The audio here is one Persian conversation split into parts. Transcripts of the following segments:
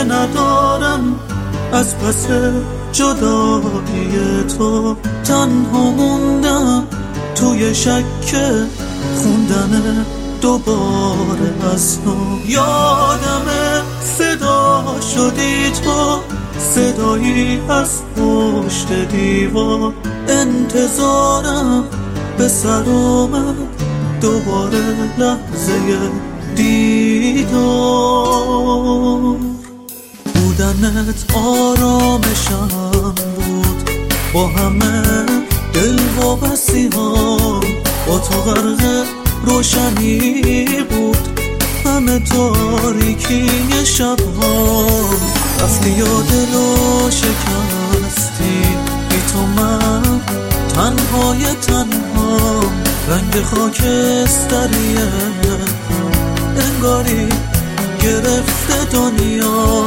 ندارم از پس جدایی تو. تنها موندم توی شک خوندن دوباره از نو. یادمه صدا شدی تو، صدایی از پشت دیوار. انتظارم به سر اومد دوباره لحظه دیدار. بودنت آرامشم بود، با همه دل وابستی ها. با تو غرق روشنی بود همه تاریکی شبها. رفتی یا دلو شکستی، بی تو من تنهای تنها. رنگ خاکستریه انگاری گرفته دنیا.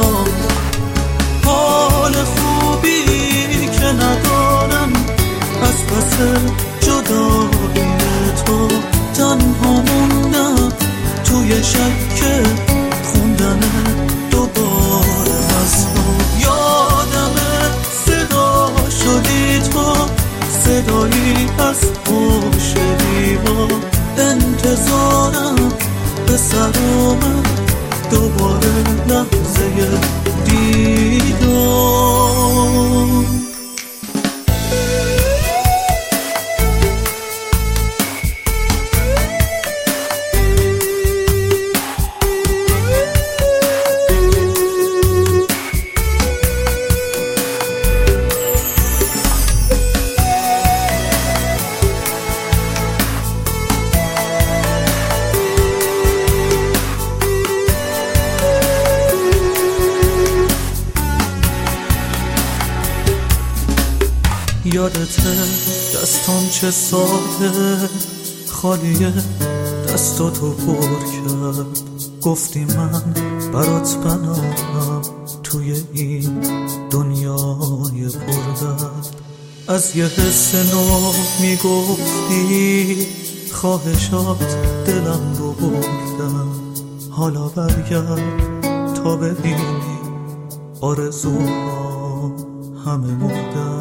حال خوبی که ندارم از پس جدایی تو. تنها موندم توی شک خوندن دوباره از نو. یادمه صدا شدی تو، صدایی از پشت دیوار. انتظارم به سر اومد دوباره لحظه دیدار. یادته دستام چه ساده خالیه دستاتو پر کرد. گفتی من برات پناهم توی این دنیای پردرد. از یه حس نو میگفتی خواهشات دلم رو بردن. حالا برگرد تا ببینی آرزوها همه مردن.